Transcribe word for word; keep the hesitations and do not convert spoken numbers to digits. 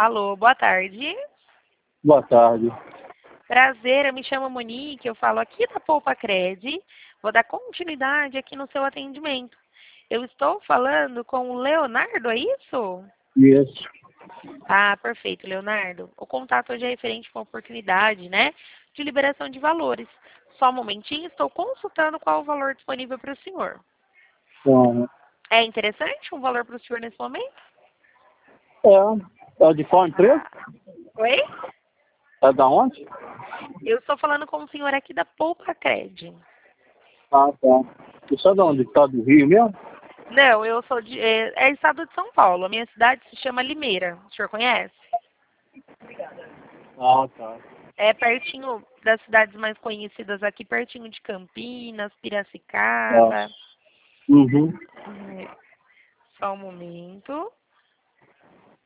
Alô, boa tarde. Boa tarde. Prazer, eu me chamo Monique, eu falo aqui da Poupa Cred. Vou dar continuidade aqui no seu atendimento. Eu estou falando com o Leonardo, é isso? Isso. Ah, perfeito, Leonardo. O contato hoje é referente com a oportunidade, né, de liberação de valores. Só um momentinho, estou consultando qual o valor disponível para o senhor. Então, É interessante um valor para o senhor nesse momento? é, é de qual empresa? Oi? É da onde? Eu estou falando com o senhor aqui da Poupa Cred. Ah, tá. Isso é de onde? Estado do Rio mesmo? Não, eu sou de. É, é estado de São Paulo. A minha cidade se chama Limeira. O senhor conhece? Ah, tá. É pertinho das cidades mais conhecidas aqui, pertinho de Campinas, Piracicaba. Ah. Uhum. É, só um momento.